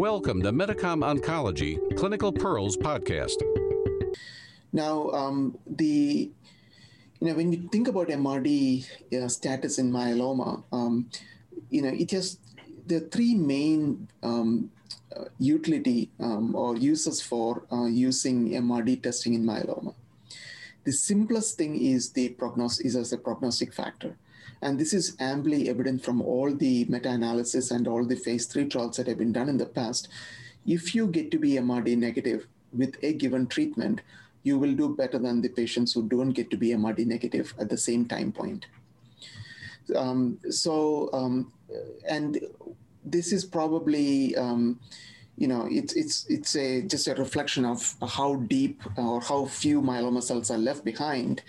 Welcome to Medicom Oncology Clinical Pearls podcast. Now, when we think about MRD status in myeloma, there are three main utility or uses for using MRD testing in myeloma. The simplest thing is as a prognostic factor. And this is amply evident from all the meta-analysis and all the phase 3 trials that have been done in the past. If you get to be MRD negative with a given treatment, you will do better than the patients who don't get to be MRD negative at the same time point. And this is probably, it's just a reflection of how deep or how few myeloma cells are left behind,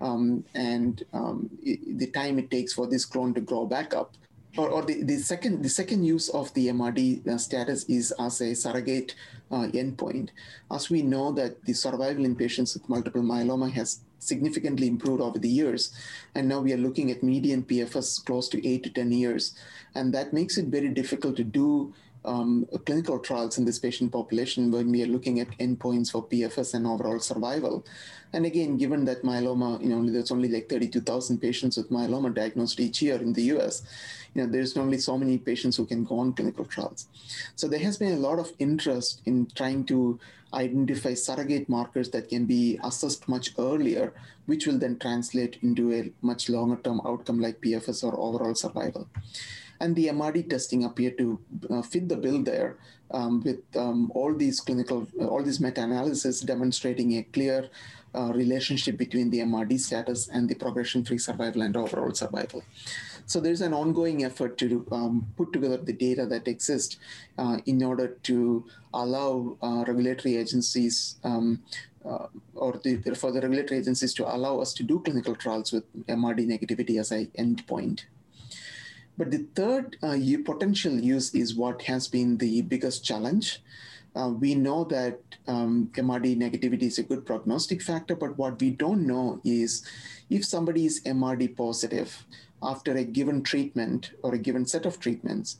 the time it takes for this clone to grow back up. The second use of the MRD status is as a surrogate endpoint. As we know that the survival in patients with multiple myeloma has significantly improved over the years, and now we are looking at median PFS close to 8 to 10 years, and that makes it very difficult to do clinical trials in this patient population when we are looking at endpoints for PFS and overall survival. And again, given that myeloma, there's only like 32,000 patients with myeloma diagnosed each year in the US, there's only so many patients who can go on clinical trials. So there has been a lot of interest in trying to identify surrogate markers that can be assessed much earlier, which will then translate into a much longer term outcome like PFS or overall survival. And the MRD testing appear to fit the bill there with all these meta-analysis demonstrating a clear relationship between the MRD status and the progression-free survival and overall survival. So there's an ongoing effort to put together the data that exists in order to allow regulatory agencies for the regulatory agencies to allow us to do clinical trials with MRD negativity as an endpoint. But the third potential use is what has been the biggest challenge. We know that MRD negativity is a good prognostic factor, but what we don't know is if somebody is MRD positive after a given treatment or a given set of treatments,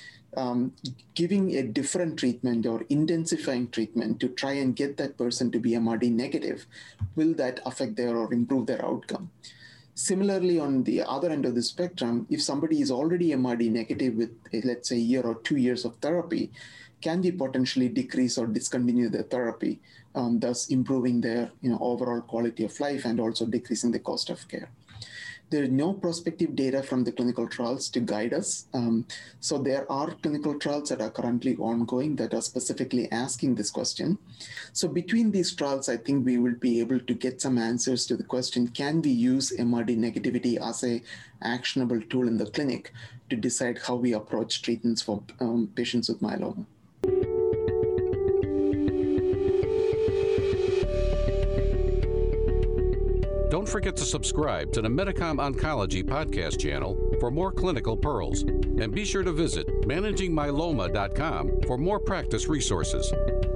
giving a different treatment or intensifying treatment to try and get that person to be MRD negative, will that affect or improve their outcome? Similarly, on the other end of the spectrum, if somebody is already MRD negative with, let's say, a year or 2 years of therapy, can we potentially decrease or discontinue the therapy, thus improving their overall quality of life and also decreasing the cost of care? There is no prospective data from the clinical trials to guide us. So there are clinical trials that are currently ongoing that are specifically asking this question. So between these trials, I think we will be able to get some answers to the question, can we use MRD negativity as an actionable tool in the clinic to decide how we approach treatments for patients with myeloma? Don't forget to subscribe to the Medicom Oncology podcast channel for more clinical pearls. And be sure to visit managingmyeloma.com for more practice resources.